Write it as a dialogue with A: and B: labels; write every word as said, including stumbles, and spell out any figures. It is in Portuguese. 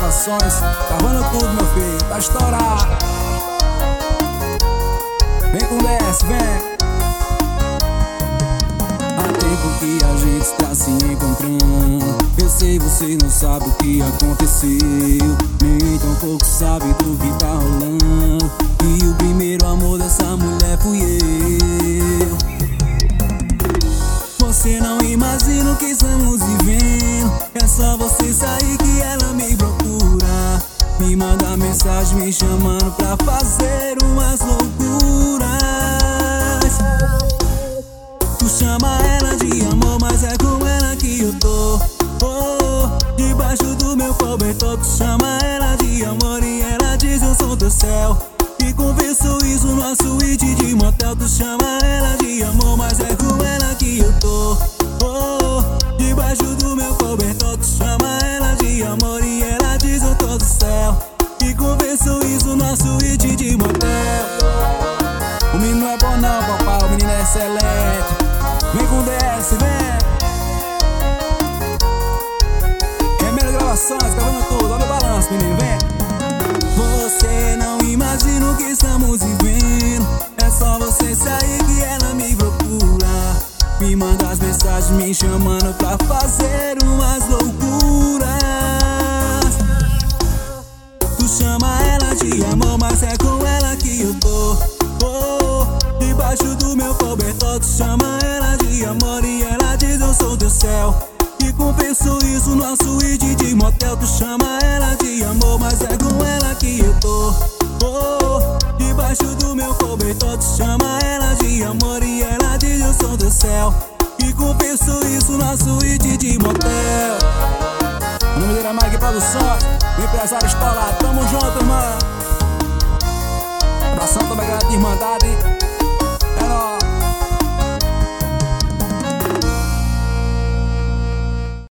A: Gravações, gravando tudo, meu filho, pra estourar. Vem com desce, vem. Há tempo que a gente está se encontrando. Eu sei, você não sabe o que aconteceu, nem tão pouco sabe do que tá rolando. E o primeiro amor dessa mulher fui eu. Você não imagina o que estamos vivendo. É só você sair que ela me procura, me manda mensagem me chamando pra fazer umas loucuras. Tu chama ela de amor, mas é com ela que eu tô. Oh, debaixo do meu cobertor. Tu chama ela de amor e ela diz eu sou do céu. E confesso isso numa suíte de motel. Tu chama ela de amor, mas é com ela que eu tô. Oh, debaixo do meu cobertor. Tu chama ela de amor e ela diz eu tô do céu. E confesso isso numa suíte de motel. O menino não é bom não, papai, o menino é excelente. Vem com D S, vem. Remédio Gravações, gravando tudo, olha o balanço, menino, vem. Você não imagina o que estamos vivendo. É só você sair que ela me procura, me manda as mensagens me chamando pra fazer umas loucuras. Tu chama ela de amor, mas é com ela que eu tô. Oh, debaixo do meu cobertor. Tu chama ela de amor e ela diz eu sou do céu. E confesso isso numa suíte de motel. Tu chama ela de amor, mas é com ela que eu tô. Oh, debaixo do meu cobertor. Tu chama ela de amor e ela diz eu sou do céu. E confesso isso numa suíte de motel. O nome dele é Mike Produções, o empresário estourado. Tamo junto, mano.